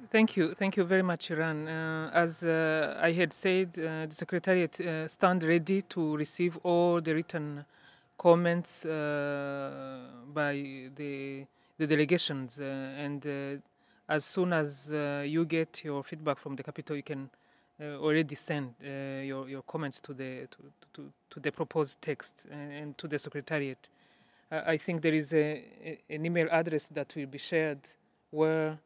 Thank you very much, Iran. As I had said, the Secretariat stand ready to receive all the written comments by the delegations, and as soon as you get your feedback from the capital, you can already send your comments to to the proposed text and to the Secretariat. I think there is an email address that will be shared where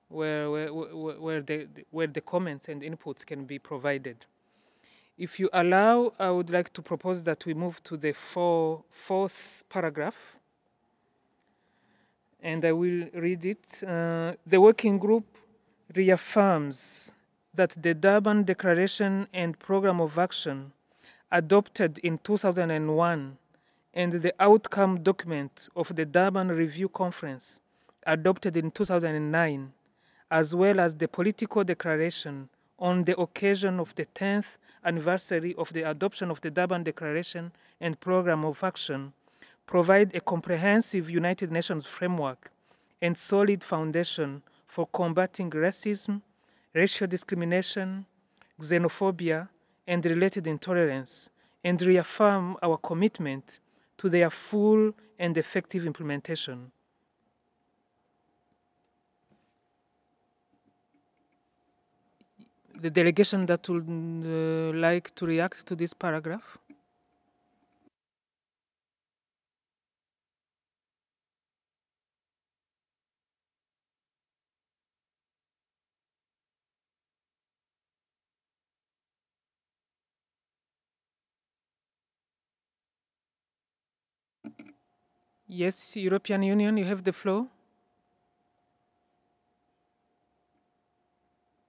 where the comments and inputs can be provided. If you allow, I would like to propose that we move to the fourth paragraph, and I will read it. The working group reaffirms that the Durban Declaration and Program of Action adopted in 2001 and the outcome document of the Durban Review Conference adopted in 2009, as well as the political declaration on the occasion of the 10th anniversary of the adoption of the Durban Declaration and Program of Action, provide a comprehensive United Nations framework and solid foundation for combating racism, racial discrimination, xenophobia, and related intolerance, and reaffirm our commitment to their full and effective implementation. The delegation that would like to react to this paragraph? Yes, European Union, you have the floor.